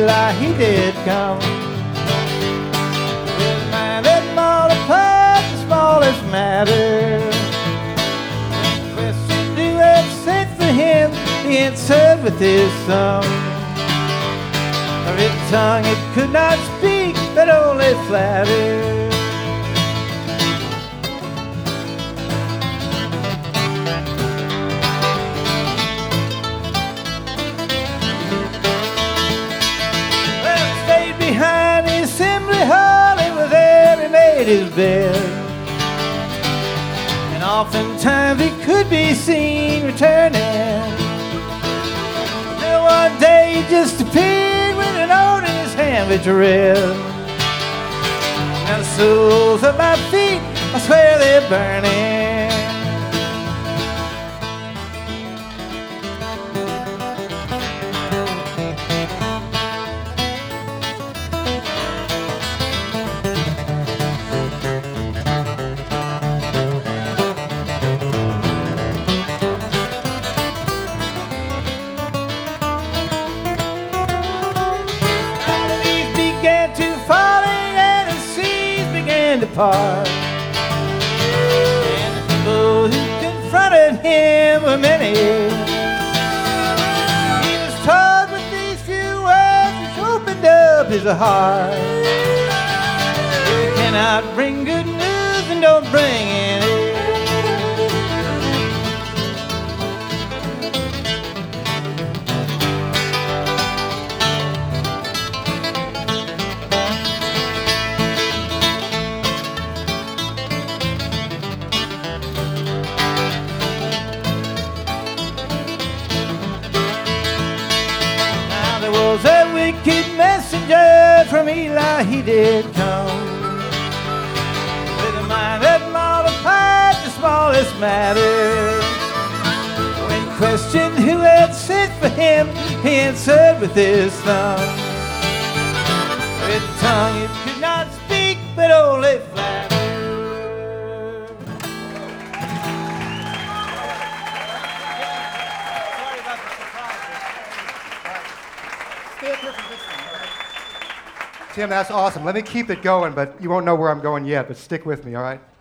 Eli, he did come. With a mind that multiplied the smallest matter. Questioned who had sent for him, he answered with his thumb. A written tongue it could not speak, but only flatter. Behind the assembly hall, it was there he made his bed. And oftentimes he could be seen returning. Then one day he just appeared with a note in his hand which read, "Now the soles of my feet, I swear they're burning." Depart. And the people who confronted him were many. He was told with these few words which opened up his heart. If you cannot bring good news, then don't bring any. Was a wicked messenger from Eli, he did come. With a mind that multiplied the smallest matter. When questioned who had sent for him, he answered with his thumb. With a tongue it could not speak, but only flatter. Tim, that's awesome. Let me keep it going, but you won't know where I'm going yet, but stick with me, all right?